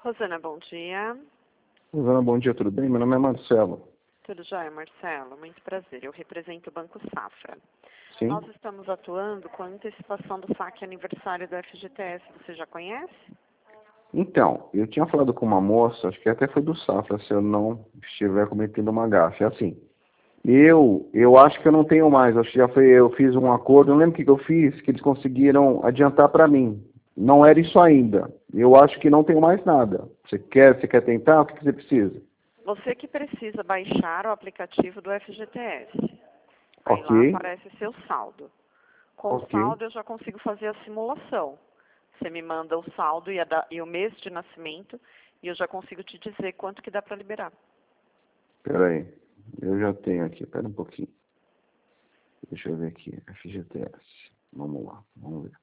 Rosana, bom dia. Rosana, bom dia, tudo bem? Meu nome é Marcelo. Tudo jóia, Marcelo? Muito prazer. Eu represento o Banco Safra. Sim? Nós estamos atuando com a antecipação do saque aniversário do FGTS. Você já conhece? Então, eu tinha falado com uma moça, acho que até foi do Safra, se eu não estiver cometendo uma gafe. É assim, eu acho que eu não tenho mais, acho que já foi, eu fiz um acordo, não lembro o que eu fiz, que eles conseguiram adiantar para mim. Não era isso ainda. Eu acho que não tenho mais nada. Você quer tentar? O que você precisa? Você que precisa baixar o aplicativo do FGTS. Aí lá Ok, aparece seu saldo. Com o ok. saldo eu já consigo fazer a simulação. Você me manda o saldo e o mês de nascimento e eu já consigo te dizer quanto que dá para liberar. Espera aí, eu já tenho aqui, espera um pouquinho. Deixa eu ver aqui, FGTS. Vamos lá, vamos ver.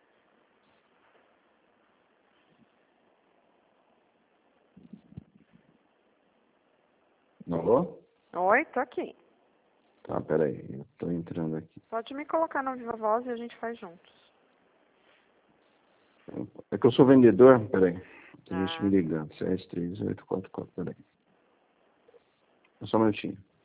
Alô? Oi, tô aqui. Tá, peraí, eu tô entrando aqui. Pode me colocar no Viva Voz e a gente faz juntos. É que eu sou vendedor, peraí. Tem gente me Ah, ligando, 73844, peraí. Só um minutinho.